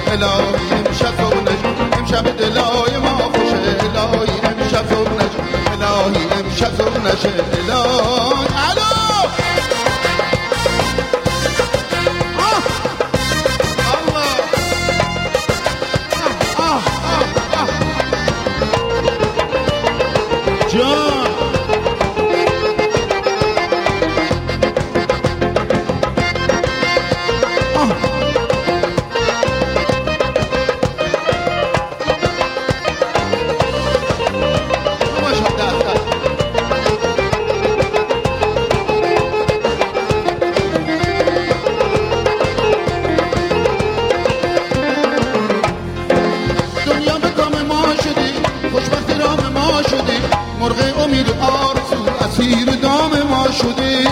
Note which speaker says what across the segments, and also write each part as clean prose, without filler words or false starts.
Speaker 1: الهی امشب صبحش امشب دلای ما خوشه الهی امشب صبحش الهی امشب صبحش الهی الو جان دنیا به کام ما شدی خوشبختی رام ما شدی مرغ امید و آرزو اسیر دام ما شدی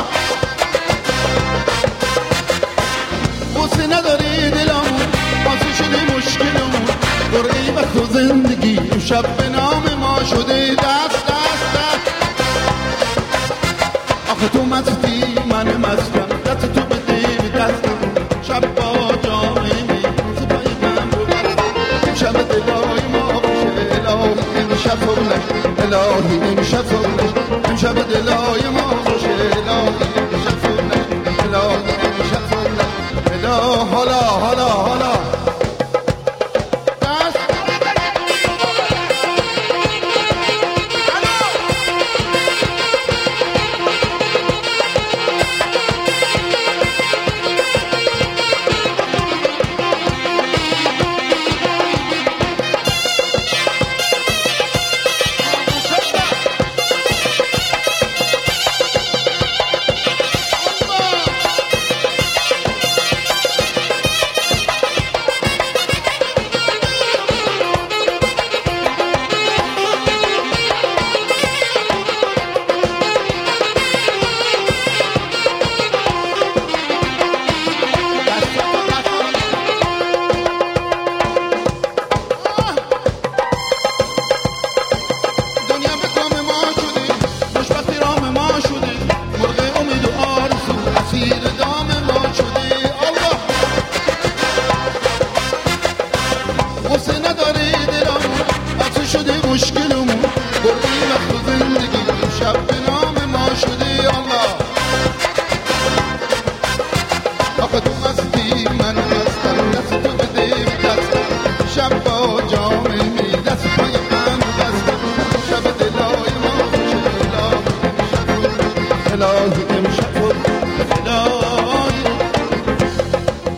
Speaker 1: غصه نداری دلمون آسه شدی مشکلمون برقی وقت و زندگی امشب به نام ما شده دست دست دست آخه تو مستی من مستم دست تو بده به دستم شب با جامعه می سپای من رو بستم امشب دلای ما خوشه الهی امشب صبحش الهی امشب صبحش امشب دلای ما خوشه الهی امشب صبحش الهی امشب صبحش الهی حالا حالا حالا غصه نداری دلمون آسه شده مشکلمون برقی وقت و زندگی امشب به نام ما شده الله آخه تو مستی من مستم دست تو بده دستم شب با جامعه می دست پای من بستم شب دلای ما خوشه الهی